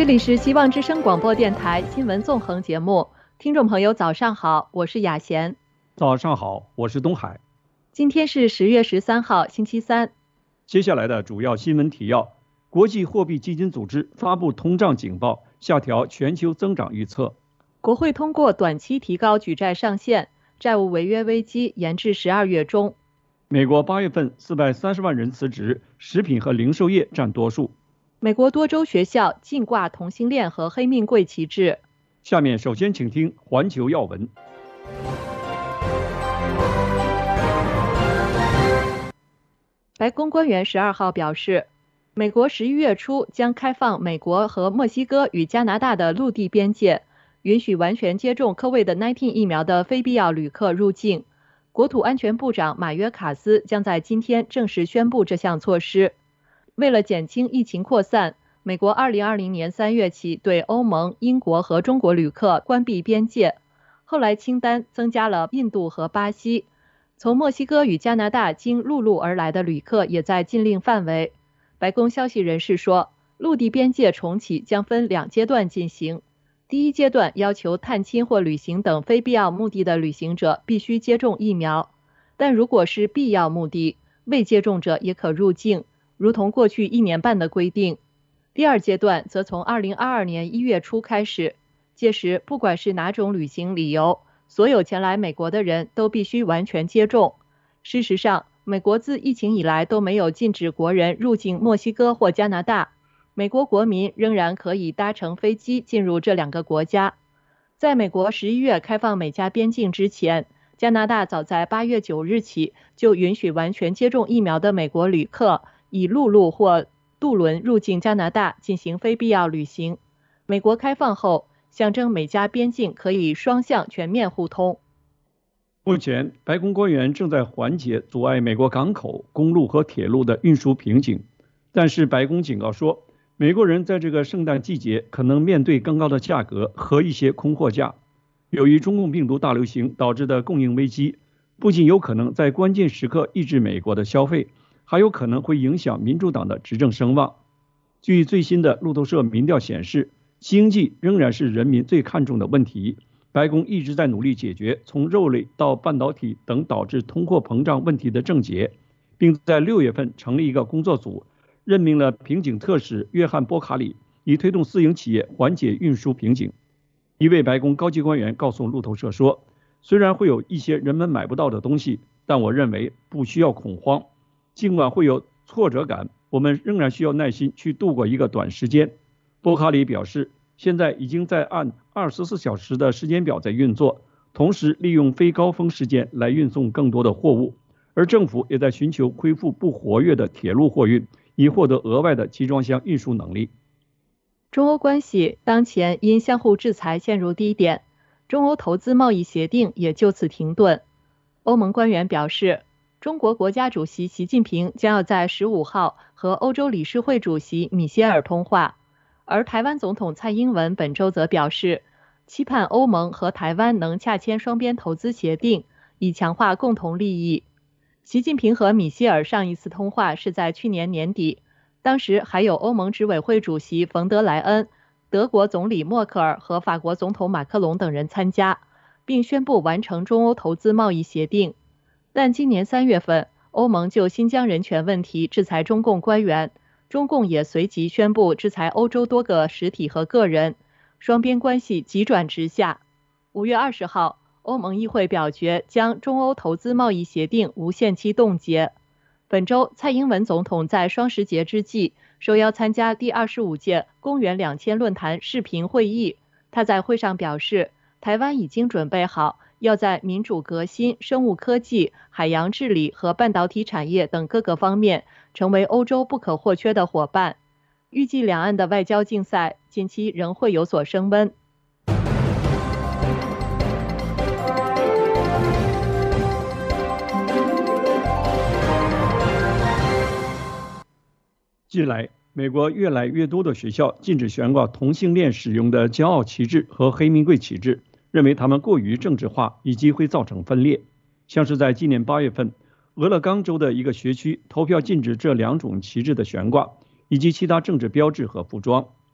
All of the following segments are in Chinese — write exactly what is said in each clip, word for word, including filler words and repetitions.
里是希望之声广播电台新闻纵横节目，听众朋友早上好，我是雅贤。 早上好，我是东海。 今天是十月十三号，星期三。 接下来的主要新闻提要：国际货币基金组织发布通胀警报，下调全球增长预测； 国会通过短期提高举债上限，债务违约危机延至十二月中； 美国八月份四百三十万人辞职，食品和零售业占多数； 美国多州学校禁挂同性恋和黑命贵旗帜。 下面首先请听环球要闻。 白宫官员十二号表示，美国十一月初将开放美国和墨西哥与加拿大的陆地边界，允许完全接种 COVID 十九 疫苗的非必要旅客入境。国土安全部长马约卡斯将在今天正式宣布这项措施。为了减轻疫情扩散，美国二零二零年三月起对欧盟、英国和中国旅客关闭边界，后来清单增加了印度和巴西。从墨西哥与加拿大经陆路而来的旅客也在禁令范围。白宫消息人士说，陆地边界重启将分两阶段进行。第一阶段要求探亲或旅行等非必要目的的旅行者必须接种疫苗，但如果是必要目的，未接种者也可入境，如同过去一年半的规定。第二阶段则从二零二二年一月初开始，届时不管是哪种旅行理由，所有前来美国的人都必须完全接种。事实上，美国自疫情以来都没有禁止国人入境墨西哥或加拿大，美国国民仍然可以搭乘飞机进入这两个国家。在美国十一月开放美加边境之前，加拿大早在八月九日起就允许完全接种疫苗的美国旅客以陆路或渡轮入境加拿大进行非必要旅行。美国开放后，象征美加边境可以双向全面互通。 目前，白宫官员正在缓解阻碍美国港口、公路和铁路的运输瓶颈，但是白宫警告说，美国人在这个圣诞季节可能面对更高的价格和一些空货价。由于中共病毒大流行导致的供应危机，不仅有可能在关键时刻抑制美国的消费，还有可能会影响民主党的执政声望。据最新的路透社民调显示，经济仍然是人民最看重的问题。白宫一直在努力解决从肉类到半导体等导致通货膨胀问题的症结，并在六月份成立一个工作组，任命了瓶颈特使约翰·波卡里，以推动私营企业缓解运输瓶颈。一位白宫高级官员告诉路透社说，虽然会有一些人们买不到的东西，但我认为不需要恐慌。尽管会有挫折感，我们仍然需要耐心去度过一个短时间。波卡里表示，现在已经在按二十四小时的时间表在运作，同时利用非高峰时间来运送更多的货物，而政府也在寻求恢复不活跃的铁路货运，以获得额外的集装箱运输能力。 中欧关系当前因相互制裁陷入低点，中欧投资贸易协定也就此停顿。欧盟官员表示，中国国家主席习近平将要在十五号和欧洲理事会主席米歇尔通话，而台湾总统蔡英文本周则表示，期盼欧盟和台湾能洽签双边投资协定，以强化共同利益。习近平和米歇尔上一次通话是在去年年底，当时还有欧盟执委会主席冯德莱恩、德国总理默克尔和法国总统马克龙等人参加，并宣布完成中欧投资贸易协定。但今年三月份，欧盟就新疆人权问题制裁中共官员，中共也随即宣布制裁欧洲多个实体和个人，双边关系急转直下。五月二十号，欧盟议会表决将中欧投资贸易协定无限期冻结。本周，蔡英文总统在双十节之际受邀参加第二十五届公元两千论坛视频会议。他在会上表示，台湾已经准备好要在民主革新、生物科技、海洋治理和半导体产业等各个方面成为欧洲不可或缺的伙伴。预计两岸的外交竞赛近期仍会有所升温。 近来，美国越来越多的学校禁止悬挂同性恋使用的骄傲旗帜和黑名贵旗帜，认为他们过于政治化以及会造成分裂。像是在今年八月份，俄勒冈州的一个学区投票禁止这两种旗帜的悬挂，以及其他政治标志和服装。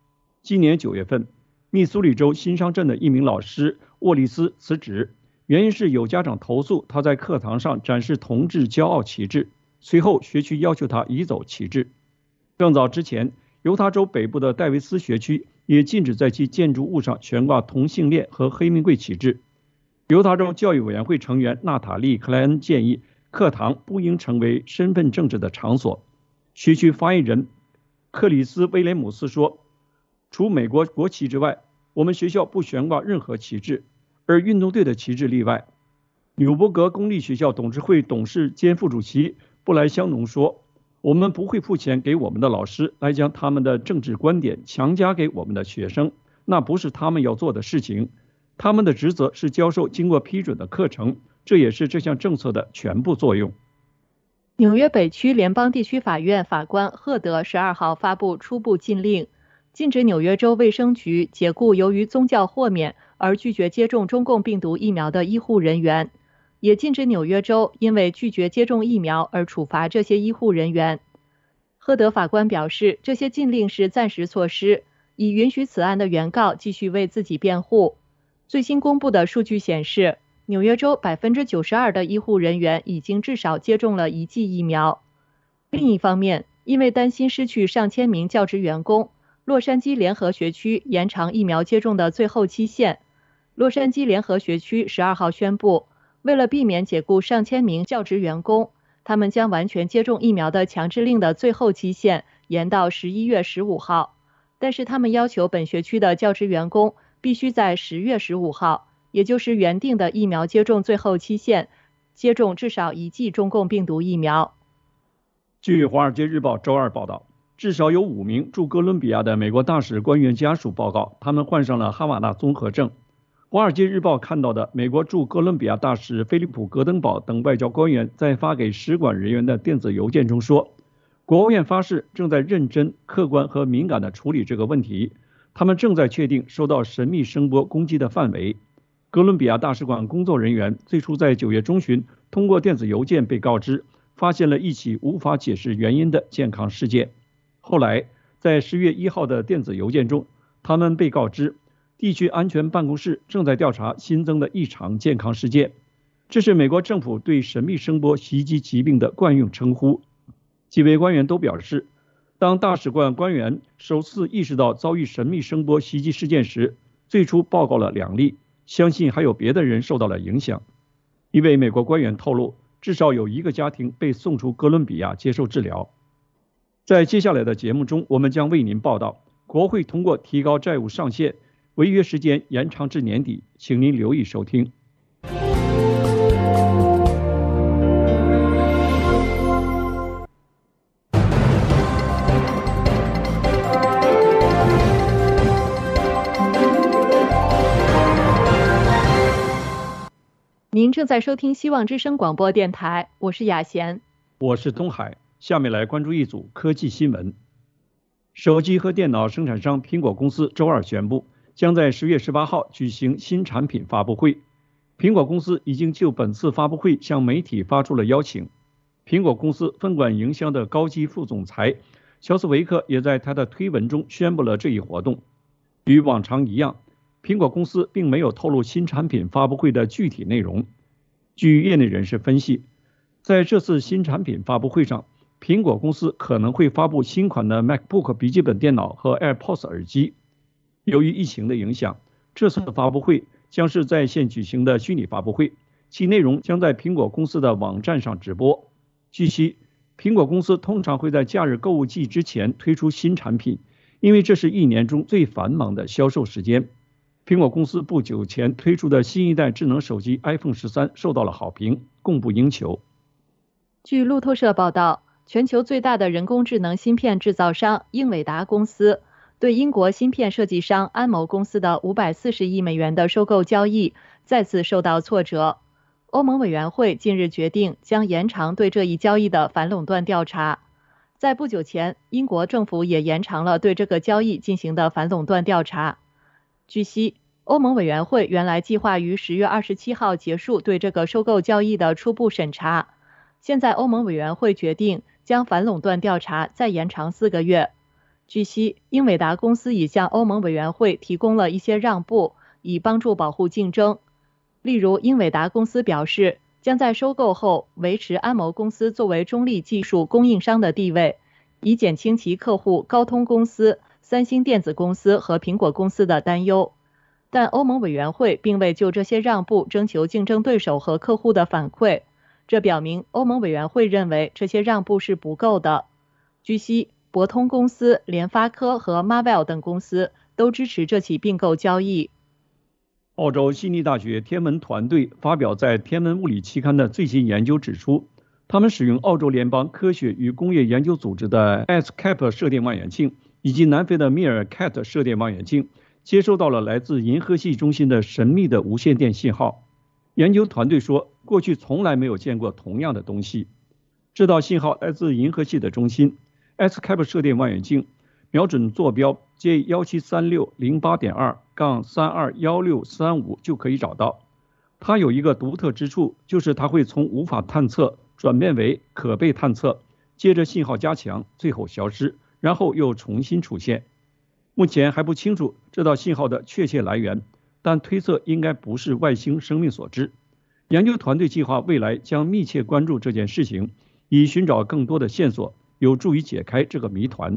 今年九月份，密苏里州新商镇的一名老师沃利斯辞职，原因是有家长投诉他在课堂上展示同志骄傲旗帜，随后学区要求他移走旗帜。更早之前，犹他州北部的戴维斯学区也禁止在其建筑物上悬挂同性恋和黑名贵旗帜。犹他州教育委员会成员娜塔莉·克莱恩建议，课堂不应成为身份政治的场所。学区发言人克里斯·威廉姆斯说，除美国国旗之外，我们学校不悬挂任何旗帜，而运动队的旗帜例外。纽伯格公立学校董事会董事兼副主席布莱香农说，我们不会付钱给我们的老师来将他们的政治观点强加给我们的学生，那不是他们要做的事情。他们的职责是教授经过批准的课程，这也是这项政策的全部作用。 纽约北区联邦地区法院法官赫德十二号发布初步禁令，禁止纽约州卫生局解雇由于宗教豁免而拒绝接种中共病毒疫苗的医护人员，也禁止纽约州因为拒绝接种疫苗而处罚这些医护人员。赫德法官表示，这些禁令是暂时措施，以允许此案的原告继续为自己辩护。最新公布的数据显示，纽约州 百分之九十二 的医护人员已经至少接种了一剂疫苗。另一方面，因为担心失去上千名教职员工，洛杉矶联合学区延长疫苗接种的最后期限。洛杉矶联合学区十二号宣布，为了避免解雇上千名教职员工，他们将完全接种疫苗的强制令的最后期限延到十一月十五号，但是他们要求本学区的教职员工必须在十月十五号，也就是原定的疫苗接种最后期限，接种至少一剂中共病毒疫苗。 据《华尔街日报》周二报道，至少有五名驻哥伦比亚的美国大使官员家属报告，他们患上了哈瓦那综合症。《华尔街日报》看到的美国驻哥伦比亚大使菲利普·戈登堡等外交官员在发给使馆人员的电子邮件中说，国务院发誓正在认真、客观和敏感地处理这个问题，他们正在确定受到神秘声波攻击的范围。哥伦比亚大使馆工作人员最初在九月中旬通过电子邮件被告知，发现了一起无法解释原因的健康事件。后来，在十月一号的电子邮件中，他们被告知，地区安全办公室正在调查新增的异常健康事件。这是美国政府对神秘声波袭击疾病的惯用称呼。几位官员都表示，当大使馆官员首次意识到遭遇神秘声波袭击事件时，最初报告了两例，相信还有别的人受到了影响。一位美国官员透露，至少有一个家庭被送出哥伦比亚接受治疗。在接下来的节目中，我们将为您报道，国会通过提高债务上限，违约时间延长至年底，请您留意收听。 您正在收听希望之声广播电台，我是雅贤， 我是东海。下面来关注一组科技新闻。手机和电脑生产商苹果公司周二宣布，将在十月十八号举行新产品发布会。苹果公司已经就本次发布会向媒体发出了邀请。苹果公司分管营销的高级副总裁乔斯维克也在他的推文中宣布了这一活动。与往常一样，苹果公司并没有透露新产品发布会的具体内容。据业内人士分析，在这次新产品发布会上，苹果公司可能会发布新款的 MacBook 笔记本电脑和 AirPods 耳机。由于疫情的影响，这次的发布会将是在线举行的虚拟发布会，其内容将在苹果公司的网站上直播。据悉，苹果公司通常会在假日购物季之前推出新产品，因为这是一年中最繁忙的销售时间。苹果公司不久前推出的新一代智能手机 iPhone 十三受到了好评，供不应求。 据路透社报道，全球最大的人工智能芯片制造商英伟达公司对英国芯片设计商安谋公司的五百四十亿美元的收购交易再次受到挫折。欧盟委员会近日决定将延长对这一交易的反垄断调查。在不久前，英国政府也延长了对这个交易进行的反垄断调查。据悉，欧盟委员会原来计划于十月二十七号结束对这个收购交易的初步审查。现在欧盟委员会决定将反垄断调查再延长四个月。 据悉，英伟达公司已向欧盟委员会提供了一些让步，以帮助保护竞争。例如，英伟达公司表示，将在收购后维持安谋公司作为中立技术供应商的地位，以减轻其客户高通公司、三星电子公司和苹果公司的担忧。但欧盟委员会并未就这些让步征求竞争对手和客户的反馈，这表明欧盟委员会认为这些让步是不够的。据悉，博通公司、联发科和 Marvell 等公司都支持这起并购交易。 澳洲悉尼大学天文团队发表在《天文物理》期刊的最新研究指出，他们使用澳洲联邦科学与工业研究组织的 E S C A P 射电望远镜以及南非的密尔 C A T 射电望远镜，接收到了来自银河系中心的神秘的无线电信号。研究团队说，过去从来没有见过同样的东西。这道信号来自银河系的中心。E S C A P 射电望远镜瞄准坐标 J 一七三六零八点二 三二一六三五就可以找到。它有一个独特之处，就是它会从无法探测转变为可被探测，接着信号加强，最后消失，然后又重新出现。目前还不清楚这道信号的确切来源，但推测应该不是外星生命所致。研究团队计划未来将密切关注这件事情，以寻找更多的线索，有助于解开这个谜团。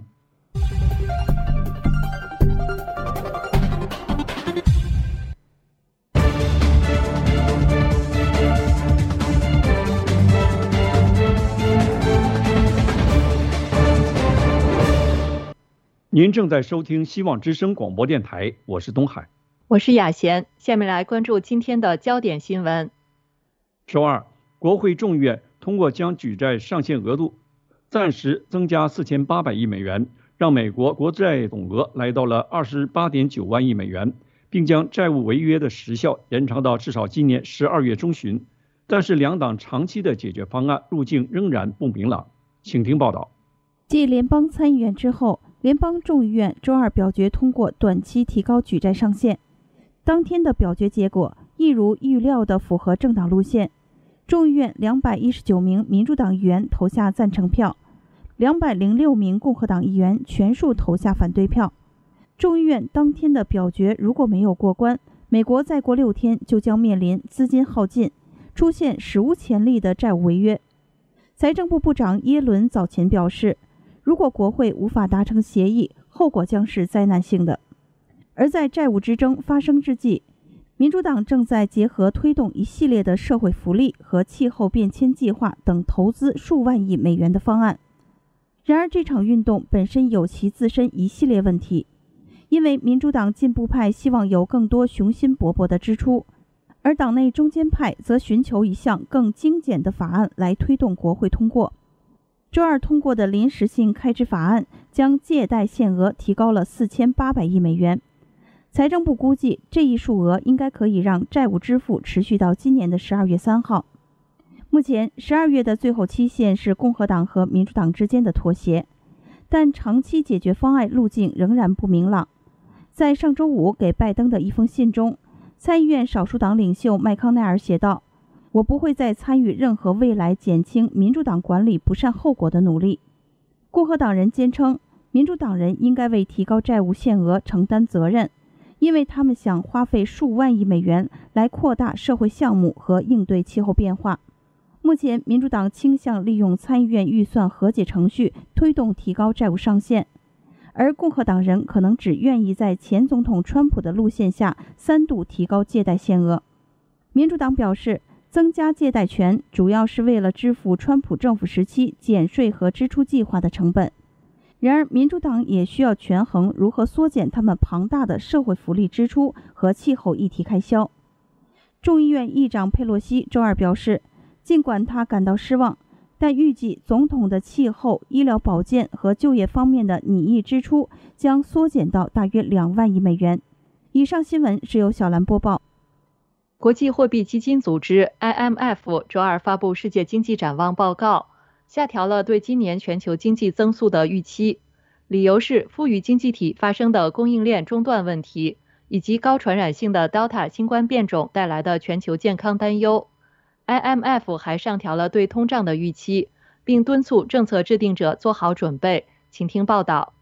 您正在收听希望之声广播电台，我是东海， 我是雅贤。下面来关注今天的焦点新闻。 周二，国会众议院通过将举债上限额度暂时增加四千八百亿美元，让美国国债总额来到了二十八点九万亿美元，并将债务违约的时效延长到至少今年十二月中旬。但是两党长期的解决方案路径仍然不明朗。请听报道。 继联邦参议院之后，联邦众议院周二表决通过短期提高举债上限。当天的表决结果一如预料地符合政党路线。众议院两百一十九名民主党议员投下赞成票，两百零六名共和党议员全数投下反对票。众议院当天的表决如果没有过关，美国再过六天就将面临资金耗尽，出现史无前例的债务违约。财政部部长耶伦早前表示，如果国会无法达成协议，后果将是灾难性的。而在债务之争发生之际，民主党正在结合推动一系列的社会福利和气候变迁计划等投资数万亿美元的方案。然而，这场运动本身有其自身一系列问题，因为民主党进步派希望有更多雄心勃勃的支出，而党内中间派则寻求一项更精简的法案来推动国会通过。周二通过的临时性开支法案将借贷限额提高了四千八百亿美元。财政部估计，这一数额应该可以让债务支付持续到今年的十二月三号。目前，十二月的最后期限是共和党和民主党之间的妥协，但长期解决方案路径仍然不明朗。在上周五给拜登的一封信中，参议院少数党领袖麦康奈尔写道：“我不会再参与任何未来减轻民主党管理不善后果的努力。”共和党人坚称，民主党人应该为提高债务限额承担责任，因为他们想花费数万亿美元来扩大社会项目和应对气候变化。目前，民主党倾向利用参议院预算和解程序推动提高债务上限，而共和党人可能只愿意在前总统川普的路线下三度提高借贷限额。民主党表示，增加借贷权主要是为了支付川普政府时期减税和支出计划的成本。然而，民主党也需要权衡如何缩减他们庞大的社会福利支出和气候议题开销。众议院议长佩洛西周二表示，尽管他感到失望，但预计总统的气候、医疗保健和就业方面的拟议支出将缩减到大约两万亿美元。以上新闻是由小兰播报。 国际货币基金组织 I M F 周二发布世界经济展望报告，下调了对今年全球经济增速的预期，理由是富裕经济体发生的供应链中断问题，以及高传染性的 Delta 新冠变种带来的全球健康担忧。I M F 还上调了对通胀的预期，并敦促政策制定者做好准备。请听报道。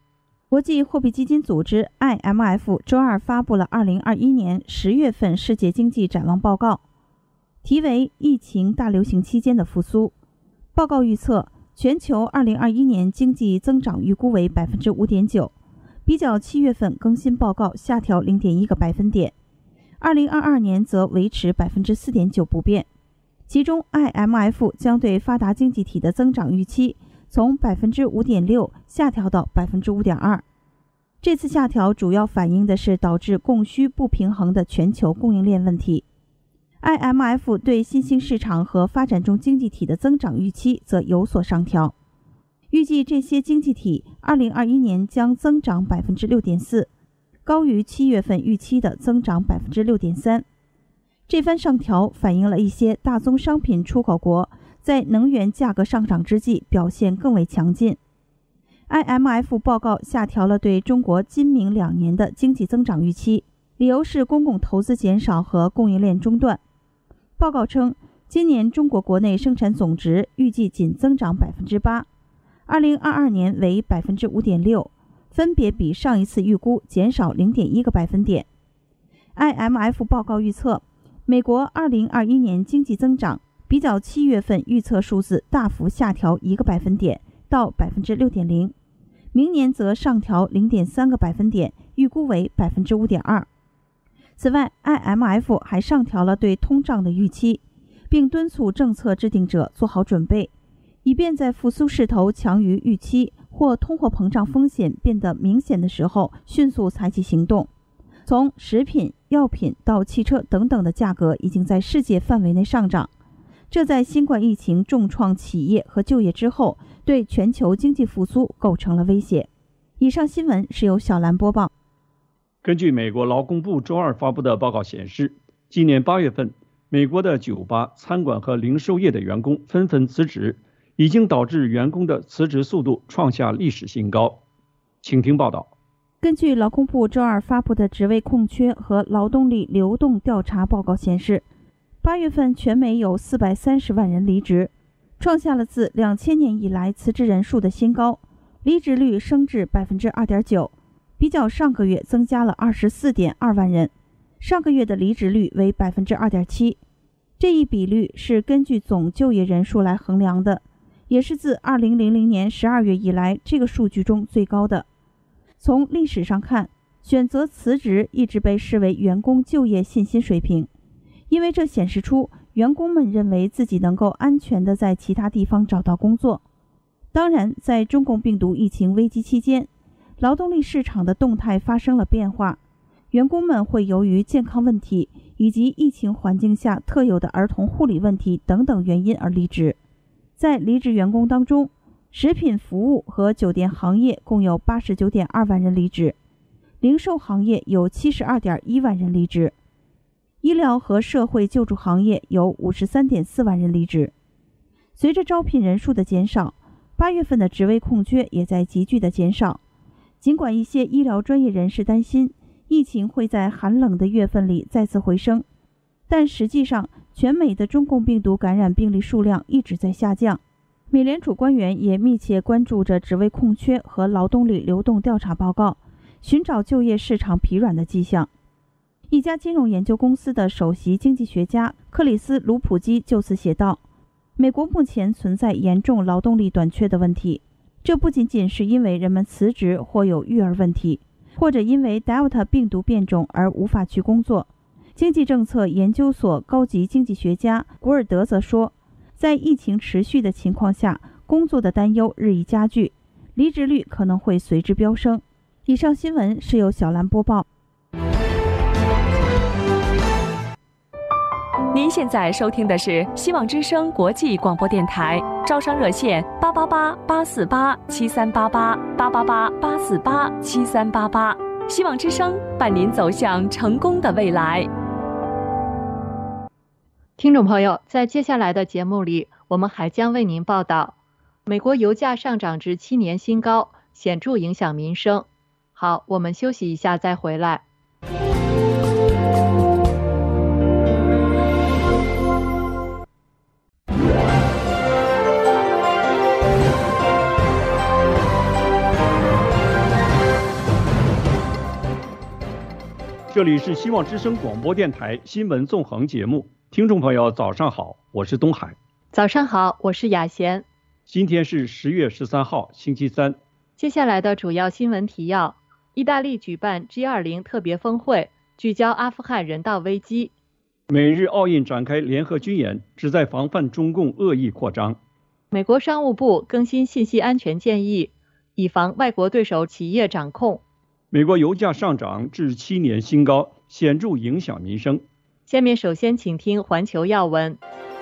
国际货币基金组织 I M F 周二发布了二零二一年十月份世界经济展望报告，题为疫情大流行期间的复苏。报告预测全球二零二一年经济增长预估为 百分之五点九， 比较七月份更新报告下调 零点一个百分点。二零二二年则维持 百分之四点九 不变。其中 I M F 将对发达经济体的增长预期从 百分之五点六 下调到 百分之五点二。 这次下调主要反映的是导致供需不平衡的全球供应链问题。 I M F 对新兴市场和发展中经济体的增长预期则有所上调，预计这些经济体二零二一年将增长 百分之六点四， 高于七月份预期的增长 百分之六点三。 这番上调反映了一些大宗商品出口国在能源价格上涨之际表现更为强劲。 I M F 报告下调了对中国今明两年的经济增长预期，理由是公共投资减少和供应链中断。报告称，今年中国国内生产总值预计仅增长 百分之八， 二零二二年为 百分之五点六， 分别比上一次预估减少 零点一个百分点。 I M F 报告预测，美国二零二一年经济增长比较七月份预测数字大幅下调一个百分点到 百分之六点零， 明年则上调 零点三个百分点，预估为 百分之五点二。 此外 I M F 还上调了对通胀的预期，并敦促政策制定者做好准备，以便在复苏势头强于预期或通货膨胀风险变得明显的时候迅速采取行动。从食品、药品到汽车等等的价格已经在世界范围内上涨，这在新冠疫情重创企业和就业之后，对全球经济复苏构成了威胁。以上新闻是由小兰播报。 根据美国劳工部周二发布的报告显示，今年八月份，美国的酒吧、餐馆和零售业的员工纷纷辞职，已经导致员工的辞职速度创下历史新高。请听报道。 根据劳工部周二发布的职位空缺和劳动力流动调查报告显示，八月份全美有四百三十万人离职，创下了自两千年以来辞职人数的新高，离职率升至 百分之二点九， 比较上个月增加了 二十四点二万人，上个月的离职率为 百分之二点七。 这一比率是根据总就业人数来衡量的，也是自二零零零年十二月以来这个数据中最高的。从历史上看，选择辞职一直被视为员工就业信心水平，因为这显示出员工们认为自己能够安全地在其他地方找到工作。当然，在中共病毒疫情危机期间，劳动力市场的动态发生了变化，员工们会由于健康问题以及疫情环境下特有的儿童护理问题等等原因而离职。在离职员工当中，食品服务和酒店行业共有 八十九点二万人离职，零售行业有 七十二点一万人离职，医疗和社会救助行业有 五十三点四万人离职。随着招聘人数的减少，八月份的职位空缺也在急剧的减少。尽管一些医疗专业人士担心疫情会在寒冷的月份里再次回升，但实际上全美的中共病毒感染病例数量一直在下降。美联储官员也密切关注着职位空缺和劳动力流动调查报告，寻找就业市场疲软的迹象。一家金融研究公司的首席经济学家克里斯·卢普基就此写道，美国目前存在严重劳动力短缺的问题，这不仅仅是因为人们辞职或有育儿问题，或者因为 Delta 病毒变种而无法去工作。经济政策研究所高级经济学家古尔德则说，在疫情持续的情况下，工作的担忧日益加剧，离职率可能会随之飙升。以上新闻是由小兰播报。 您现在收听的是希望之声国际广播电台，招商热线八八八八四八七三八八八八八八四八七三八八，希望之声伴您走向成功的未来。 听众朋友，在接下来的节目里，我们还将为您报道美国油价上涨至七年新高，显著影响民生。好，我们休息一下再回来。 这里是希望之声广播电台新闻纵横节目，听众朋友早上好，我是东海。 早上好，我是雅贤。 今天是十月十三号，星期三。 接下来的主要新闻提要：意大利举办 G 二十 特别峰会，聚焦阿富汗人道危机； 美日澳印展开联合军演，旨在防范中共恶意扩张； 美国商务部更新信息安全建议，以防外国对手企业掌控； 美国油价上涨至七年新高，显著影响民生。 下面首先请听环球要闻。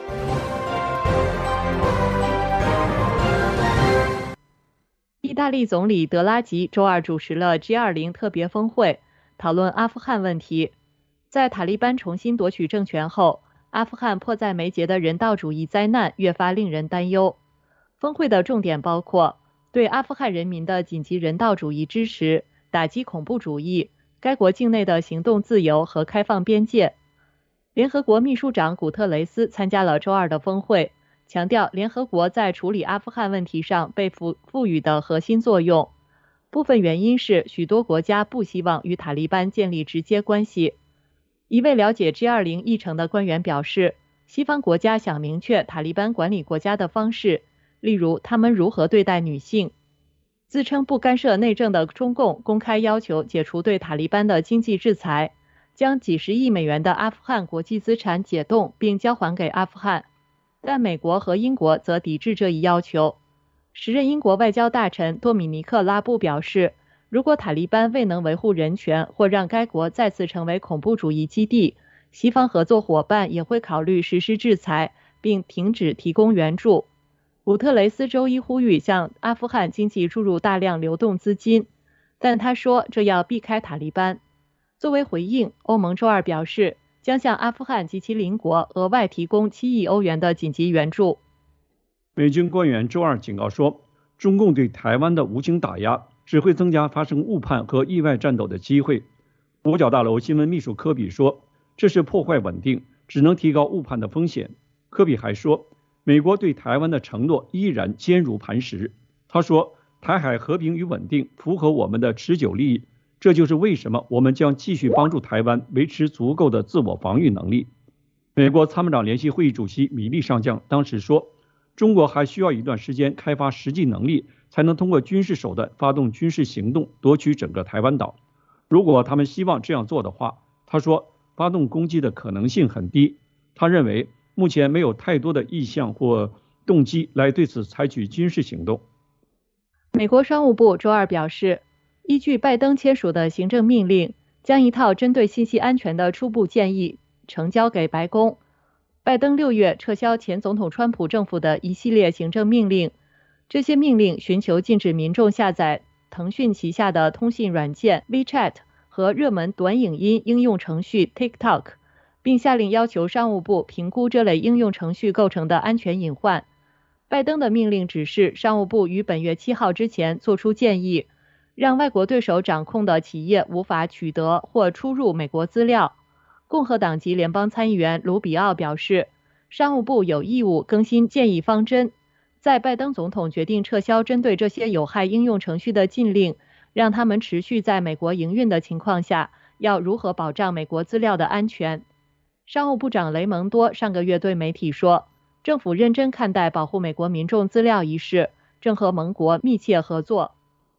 意大利总理德拉吉周二主持了 G 二十 特别峰会，讨论阿富汗问题。在塔利班重新夺取政权后，阿富汗迫在眉睫的人道主义灾难越发令人担忧。峰会的重点包括对阿富汗人民的紧急人道主义支持、打击恐怖主义、该国境内的行动自由和开放边界。联合国秘书长古特雷斯参加了周二的峰会，强调联合国在处理阿富汗问题上被赋赋予的核心作用。部分原因是许多国家不希望与塔利班建立直接关系。一位了解 G 二十 议程的官员表示，西方国家想明确塔利班管理国家的方式，例如他们如何对待女性。自称不干涉内政的中共公开要求解除对塔利班的经济制裁，将几十亿美元的阿富汗国际资产解冻并交还给阿富汗。但美国和英国则抵制这一要求。时任英国外交大臣多米尼克·拉布表示，如果塔利班未能维护人权或让该国再次成为恐怖主义基地，西方合作伙伴也会考虑实施制裁，并停止提供援助。古特雷斯周一呼吁向阿富汗经济注入大量流动资金，但他说这要避开塔利班。作为回应，欧盟周二表示，将向阿富汗及其邻国额外提供七亿欧元的紧急援助。 美军官员周二警告说，中共对台湾的无情打压只会增加发生误判和意外战斗的机会。五角大楼新闻秘书科比说，这是破坏稳定，只能提高误判的风险。科比还说，美国对台湾的承诺依然坚如磐石。他说，台海和平与稳定符合我们的持久利益，这就是为什么我们将继续帮助台湾维持足够的自我防御能力。美国参谋长联席会议主席米利上将当时说，中国还需要一段时间开发实际能力，才能通过军事手段发动军事行动，夺取整个台湾岛。如果他们希望这样做的话，他说，发动攻击的可能性很低。他认为目前没有太多的意向或动机来对此采取军事行动。 美国商务部周二表示，依据拜登签署的行政命令，将一套针对信息安全的初步建议呈交给白宫。拜登六月撤销前总统川普政府的一系列行政命令，这些命令寻求禁止民众下载腾讯旗下的通信软件 WeChat 和热门短影音应用程序 TikTok， 并下令要求商务部评估这类应用程序构成的安全隐患。拜登的命令指示商务部于本月七号之前做出建议，让外国对手掌控的企业无法取得或出入美国资料。共和党籍联邦参议员卢比奥表示，商务部有义务更新建议方针。在拜登总统决定撤销针对这些有害应用程序的禁令，让他们持续在美国营运的情况下，要如何保障美国资料的安全？商务部长雷蒙多上个月对媒体说，政府认真看待保护美国民众资料一事，正和盟国密切合作。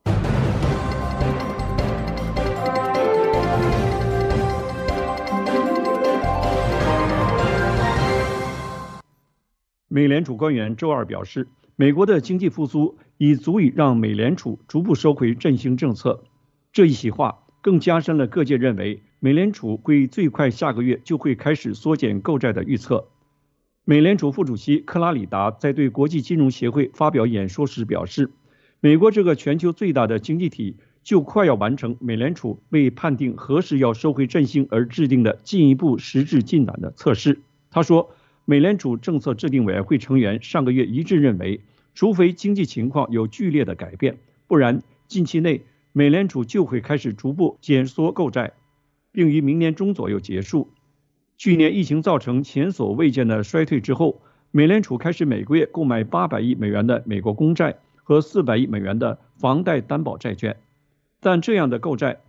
美联储官员周二表示，美国的经济复苏已足以让美联储逐步收回振兴政策。这一席话更加深了各界认为美联储会最快下个月就会开始缩减购债的预测。美联储副主席克拉里达在对国际金融协会发表演说时表示，美国这个全球最大的经济体就快要完成美联储为判定何时要收回振兴而制定的进一步实质进展的测试。他说，美联储政策制定委员会成员上个月一致认为，除非经济情况有剧烈的改变，不然近期内美联储就会开始逐步减缩购债，并于明年中左右结束。去年疫情造成前所未见的衰退之后，美联储开始每个月购买八百亿美元的美国公债和四百亿美元的房贷担保债券，但这样的购债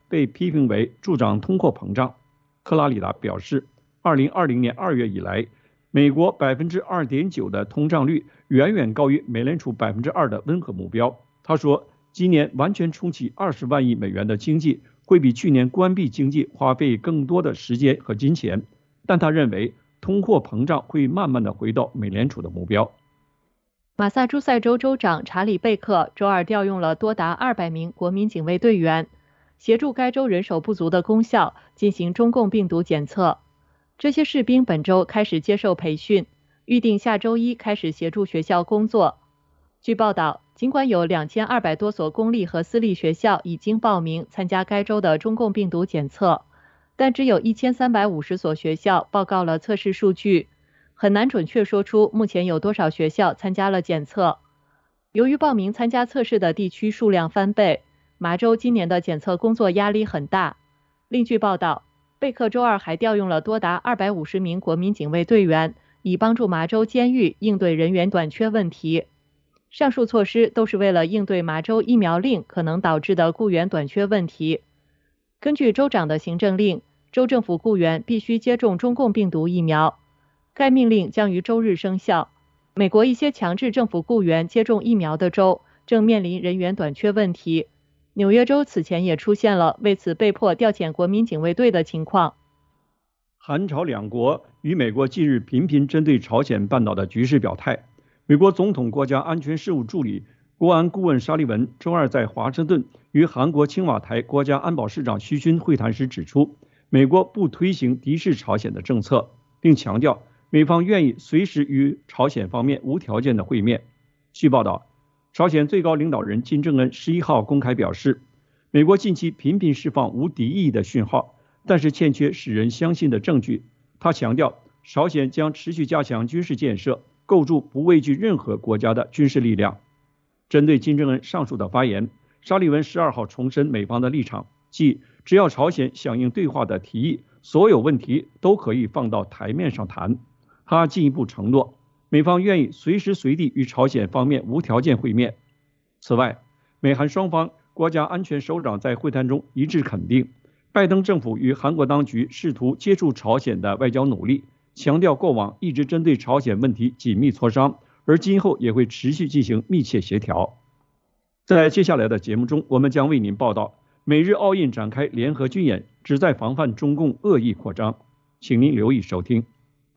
被批评为助长通货膨胀。克拉里达表示，二零二零年二月以来，美国百分之二点九的通胀率远远高于美联储百分之二的温和目标。他说，今年完全重启二十万亿美元的经济会比去年关闭经济花费更多的时间和金钱，但他认为通货膨胀会慢慢的回到美联储的目标。 马萨诸塞州州长查理·贝克周二调用了多达二百名国民警卫队员，协助该州人手不足的公校进行中共病毒检测。这些士兵本周开始接受培训，预定下周一开始协助学校工作。据报道，尽管有两千二百多所公立和私立学校已经报名参加该州的中共病毒检测，但只有一千三百五十所学校报告了测试数据，很难准确说出目前有多少学校参加了检测。由于报名参加测试的地区数量翻倍，麻州今年的检测工作压力很大。另据报道，贝克周二还调用了多达二百五十名国民警卫队员，以帮助麻州监狱应对人员短缺问题。上述措施都是为了应对麻州疫苗令可能导致的雇员短缺问题。根据州长的行政令，州政府雇员必须接种中共病毒疫苗。该命令将于周日生效。美国一些强制政府雇员接种疫苗的州正面临人员短缺问题。纽约州此前也出现了为此被迫调遣国民警卫队的情况。 韩朝两国与美国近日频频针对朝鲜半岛的局势表态。美国总统国家安全事务助理、国安顾问沙利文周二在华盛顿与韩国青瓦台国家安保市长徐勋会谈时指出，美国不推行敌视朝鲜的政策，并强调美方愿意随时与朝鲜方面无条件的会面。据报道，朝鲜最高领导人金正恩十一号公开表示，美国近期频频释放无敌意的讯号，但是欠缺使人相信的证据。他强调，朝鲜将持续加强军事建设，构筑不畏惧任何国家的军事力量。针对金正恩上述的发言，沙利文十二号重申美方的立场，即只要朝鲜响应对话的提议，所有问题都可以放到台面上谈。他进一步承诺，美方愿意随时随地与朝鲜方面无条件会面。此外，美韩双方国家安全首长在会谈中一致肯定拜登政府与韩国当局试图接触朝鲜的外交努力，强调过往一直针对朝鲜问题紧密磋商，而今后也会持续进行密切协调。在接下来的节目中，我们将为您报道美日澳印展开联合军演，旨在防范中共恶意扩张，请您留意收听。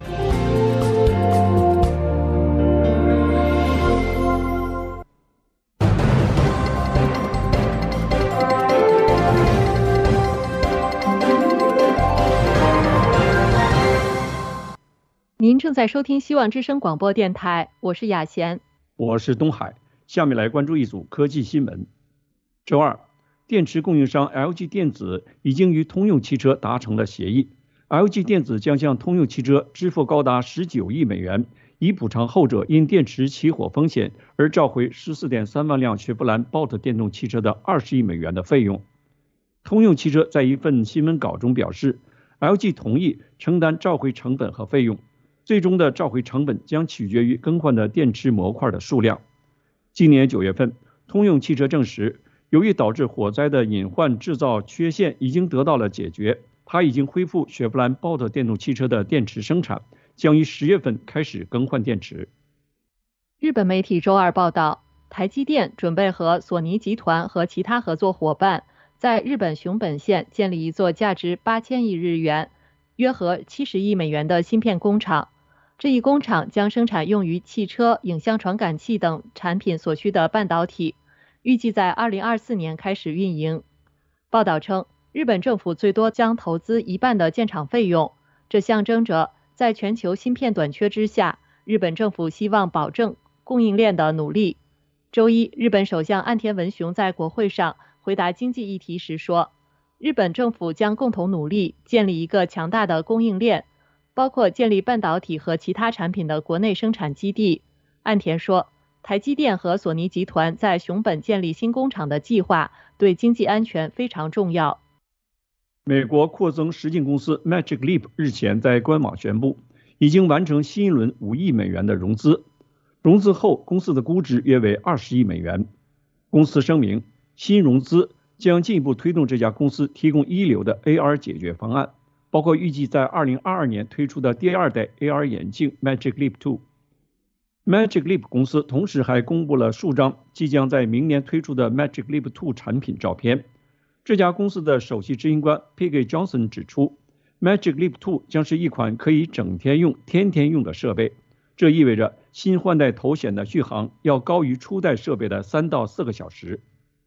您正在收听希望之声广播电台，我是雅贤， 我是东海。下面来关注一组科技新闻。周二，电池供应商 L G 电子已经与通用汽车达成了协议。L G 电子将向通用汽车支付高达十九亿美元，以补偿后者因电池起火风险而召回 十四点三万辆雪佛兰 Bolt 电动汽车的二十亿美元的费用。通用汽车在一份新闻稿中表示， L G 同意承担召回成本和费用，最终的召回成本将取决于更换的电池模块的数量。今年九月份，通用汽车证实，由于导致火灾的隐患制造缺陷已经得到了解决，它已经恢复雪佛兰 Bolt 电动汽车的电池生产，将于十月份开始更换电池。 日本媒体周二报道，台积电准备和索尼集团和其他合作伙伴，在日本熊本县建立一座价值八千亿日元，约合七十亿美元的芯片工厂。这一工厂将生产用于汽车、影像传感器等产品所需的半导体，预计在二零二四年开始运营。报道称，日本政府最多将投资一半的建厂费用，这象征着在全球芯片短缺之下，日本政府希望保证供应链的努力。周一，日本首相岸田文雄在国会上回答经济议题时说，日本政府将共同努力建立一个强大的供应链，包括建立半导体和其他产品的国内生产基地。岸田说，台积电和索尼集团在熊本建立新工厂的计划对经济安全非常重要。 美国扩增实境公司 Magic Leap 日前在官网宣布，已经完成新一轮五亿美元的融资，融资后公司的估值约为二十亿美元。公司声明，新融资将进一步推动这家公司提供一流的 A R 解决方案，包括预计在二零二二年推出的第二代 A R 眼镜 Magic Leap 二。Magic Leap 公司同时还公布了数张即将在明年推出的 Magic Leap 二产品照片。这家公司的首席执行官 Peggy Johnson 指出， Magic Leap 二将是一款可以整天用、天天用的设备，这意味着新换代头显的续航要高于初代设备的三到四个小时。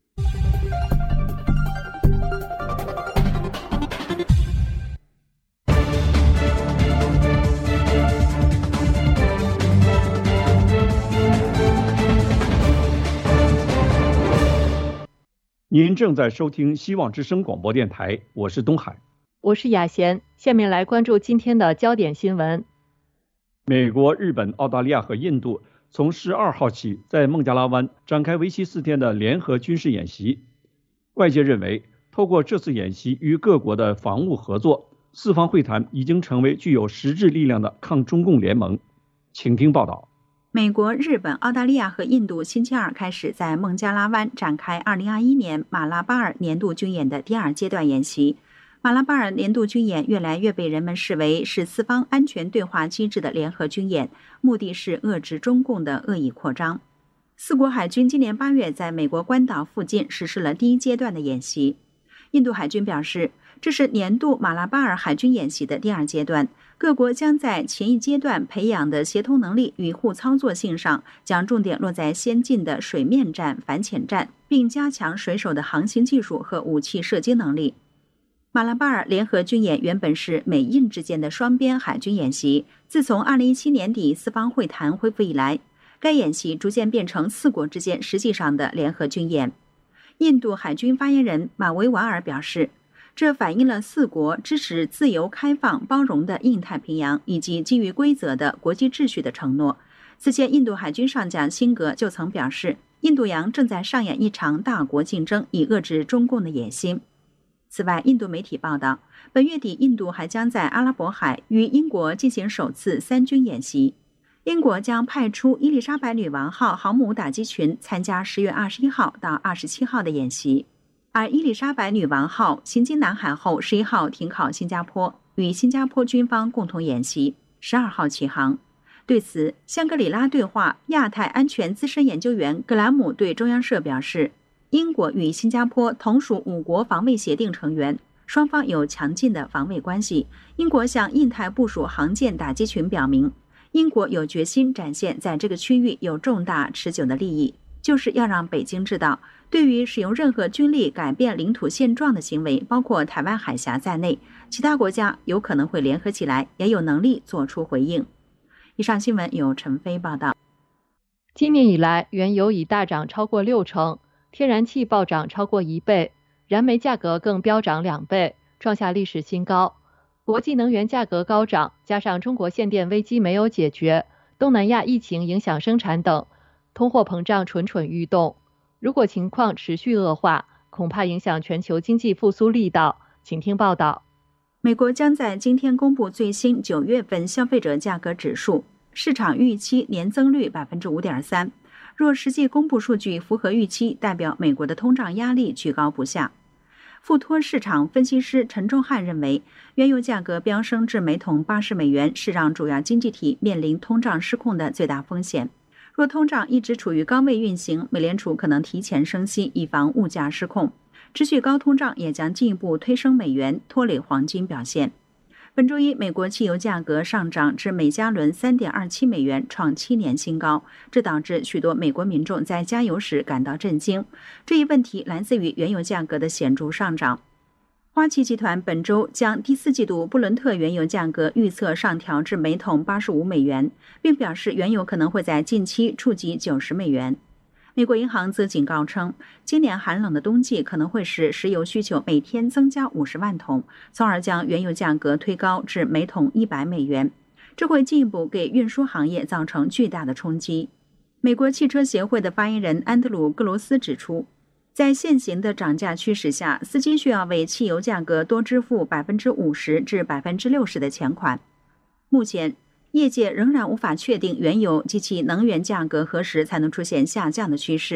您正在收听希望之声广播电台，我是东海， 我是雅贤。下面来关注今天的焦点新闻。 美国、日本、澳大利亚和印度从十二号起在孟加拉湾展开为期四天的联合军事演习。外界认为，透过这次演习与各国的防务合作，四方会谈已经成为具有实质力量的抗中共联盟。请听报道。 美国、日本、澳大利亚和印度星期二开始在孟加拉湾展开二零二一年马拉巴尔年度军演的第二阶段演习。马拉巴尔年度军演越来越被人们视为是四方安全对话机制的联合军演，目的是遏制中共的恶意扩张。四国海军今年八月在美国关岛附近实施了第一阶段的演习。印度海军表示，这是年度马拉巴尔海军演习的第二阶段，各国将在前一阶段培养的协同能力与互操作性上，将重点落在先进的水面战、反潜战，并加强水手的航行技术和武器射击能力。马拉巴尔联合军演原本是美印之间的双边海军演习，自从二零一七年底四方会谈恢复以来，该演习逐渐变成四国之间实际上的联合军演。印度海军发言人马维瓦尔表示，这反映了四国支持自由、开放、包容的印太平洋以及基于规则的国际秩序的承诺。此前，印度海军上将辛格就曾表示，印度洋正在上演一场大国竞争，以遏制中共的野心。此外，印度媒体报道，本月底印度还将在阿拉伯海与英国进行首次三军演习。英国将派出伊丽莎白女王号航母打击群参加十月二十一号到二十七号的演习。而伊丽莎白女王号行经南海后，十一号停靠新加坡，与新加坡军方共同演习，十二号起航。对此，香格里拉对话亚太安全资深研究员格兰姆对中央社表示，英国与新加坡同属五国防卫协定成员，双方有强劲的防卫关系。英国向印太部署航舰打击群表明，英国有决心展现在这个区域有重大持久的利益，就是要让北京知道，对于使用任何军力改变领土现状的行为，包括台湾海峡在内，其他国家有可能会联合起来，也有能力做出回应。以上新闻由陈飞报道。 今年以来，原油已大涨超过六成，天然气暴涨超过一倍，燃煤价格更飙涨两倍，创下历史新高。国际能源价格高涨，加上中国限电危机没有解决，东南亚疫情影响生产等，通货膨胀蠢蠢欲动。如果情况持续恶化，恐怕影响全球经济复苏力道。请听报道。 美国将在今天公布最新九月份消费者价格指数，市场预期年增率 百分之五点三。若实际公布数据符合预期，代表美国的通胀压力居高不下。富托市场分析师陈仲汉认为，原油价格飙升至每桶八十美元是让主要经济体面临通胀失控的最大风险。若通胀一直处于高位运行，美联储可能提前升息，以防物价失控。持续高通胀也将进一步推升美元，拖累黄金表现。本周一，美国汽油价格上涨至每加仑 三点二七美元，创七年新高，这导致许多美国民众在加油时感到震惊。这一问题来自于原油价格的显著上涨。花旗集团本周将第四季度布伦特原油价格预测上调至每桶八十五美元，并表示原油可能会在近期触及九十美元。美国银行则警告称，今年寒冷的冬季可能会使石油需求每天增加五十万桶，从而将原油价格推高至每桶一百美元。这会进一步给运输行业造成巨大的冲击。美国汽车协会的发言人安德鲁·格罗斯指出，在现行的涨价趋势下，司机需要为汽油价格多支付 百分之五十 至 百分之六十 的钱款。目前，业界仍然无法确定原油及其能源价格何时才能出现下降的趋势。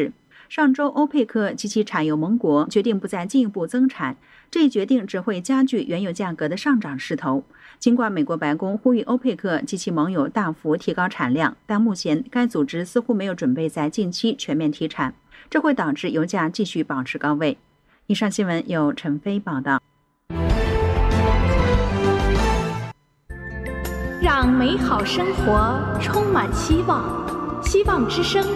上周，欧佩克及其产油盟国决定不再进一步增产，这一决定只会加剧原油价格的上涨势头。尽管美国白宫呼吁欧佩克及其盟友大幅提高产量，但目前该组织似乎没有准备在近期全面提产，这会导致油价继续保持高位。以上新闻由陈飞报道。 让美好生活充满希望，希望之声。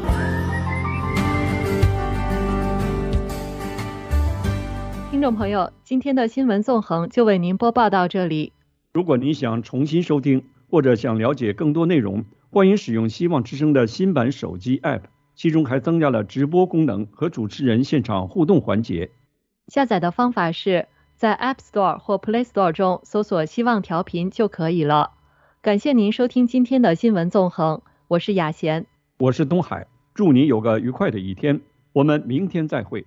听众朋友，今天的新闻纵横就为您播报到这里。 如果你想重新收听或者想了解更多内容，欢迎使用希望之声的新版手机 App， 其中还增加了直播功能和主持人现场互动环节。 下载的方法是在 App Store 或 Play Store 中搜索希望调频就可以了。感谢您收听今天的新闻纵横，我是雅贤， 我是东海，祝你有个愉快的一天，我们明天再会。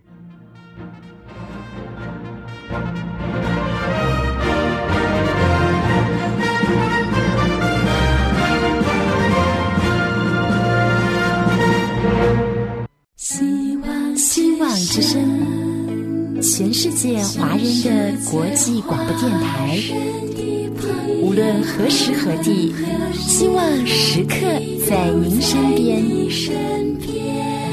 希望希望之声，全世界华人的国际广播电台，无论何时何地，希望时刻在您身边。